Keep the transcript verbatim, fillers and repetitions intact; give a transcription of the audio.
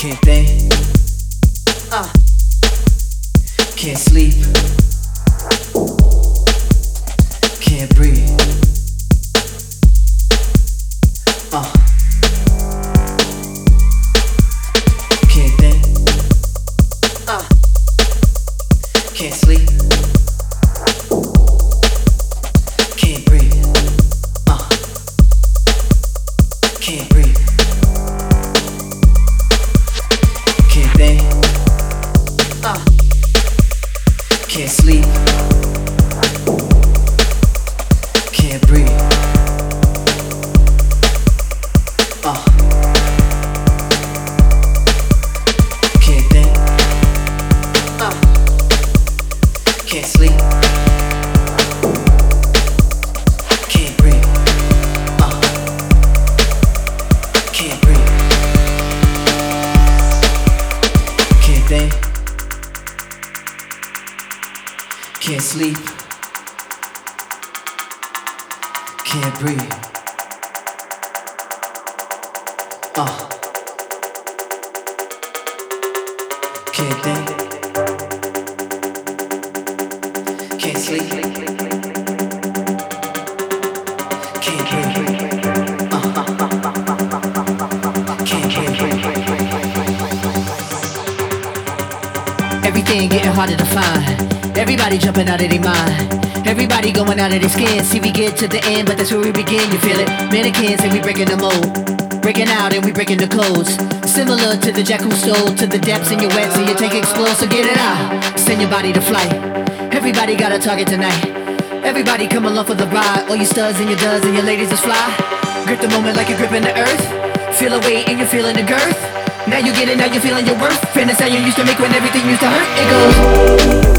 Can't think, uh, can't sleep, can't breathe, uh, can't think, uh, can't sleep, can't breathe, uh, can't breathe. Can't think, uh, can't sleep, can't breathe, uh, can't think, uh, can't sleep, can't breathe, uh, can't breathe. Can't think, can't sleep, can't breathe, uh, can't think, can't sleep, can't breathe, uh, can't breathe. Everything getting harder to find. Everybody jumping out of their mind. Everybody going out of their skin. See, we get to the end, but that's where we begin. You feel it? Mannequins and we breaking the mold. Breaking out and we breaking the codes. Similar to the jack who stole to the depths in your wet, so your tank explodes. So get it out. Send your body to flight. Everybody got a target tonight. Everybody come along for the ride. All you studs and your duds and your ladies is fly. Grip the moment like you're gripping the earth. Feel a weight and you're feeling the girth. Now you get it, now you're feeling your worth. Fantasize you used to make when everything used to hurt. It goes.